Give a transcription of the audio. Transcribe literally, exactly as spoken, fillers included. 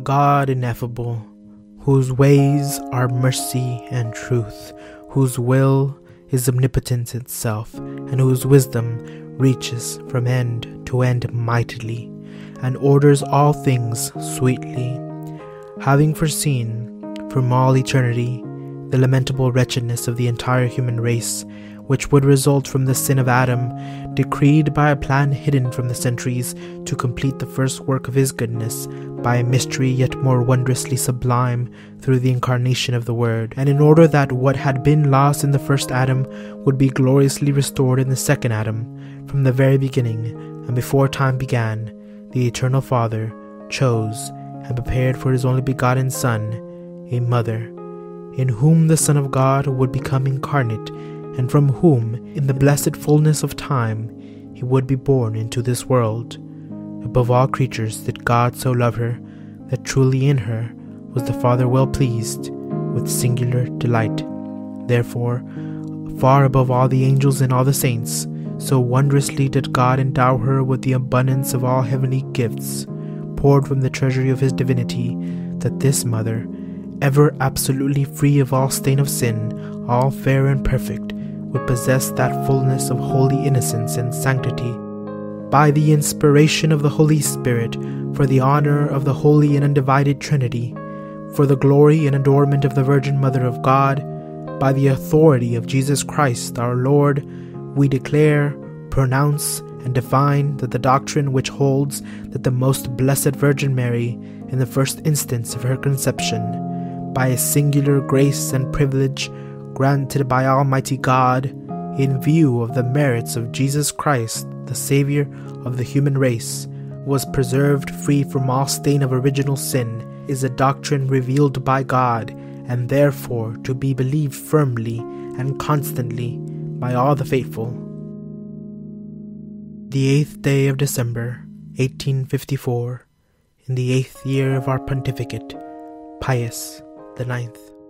God ineffable, whose ways are mercy and truth, whose will is omnipotence itself, and whose wisdom reaches from end to end mightily, and orders all things sweetly, having foreseen from all eternity the lamentable wretchedness of the entire human race, which would result from the sin of Adam, decreed by a plan hidden from the centuries to complete the first work of his goodness by a mystery yet more wondrously sublime through the incarnation of the Word, and in order that what had been lost in the first Adam would be gloriously restored in the second Adam. From the very beginning, and before time began, the Eternal Father chose and prepared for his only begotten Son a mother, in whom the Son of God would become incarnate, and from whom, in the blessed fullness of time, he would be born into this world. Above all creatures did God so love her, that truly in her was the Father well pleased, with singular delight. Therefore, far above all the angels and all the saints, so wondrously did God endow her with the abundance of all heavenly gifts, poured from the treasury of his divinity, that this mother, ever absolutely free of all stain of sin, all fair and perfect, would possess that fullness of holy innocence and sanctity, by the inspiration of the Holy Spirit, for the honor of the holy and undivided Trinity, for the glory and adornment of the Virgin Mother of God, by the authority of Jesus Christ our Lord, we declare, pronounce, and define that the doctrine which holds that the most blessed Virgin Mary, in the first instance of her conception, by a singular grace and privilege granted by Almighty God, in view of the merits of Jesus Christ, the Savior of the human race, was preserved free from all stain of original sin, is a doctrine revealed by God, and therefore to be believed firmly and constantly by all the faithful. The eighth day of December, eighteen fifty-four, in the eighth year of our pontificate, Pius the ninth.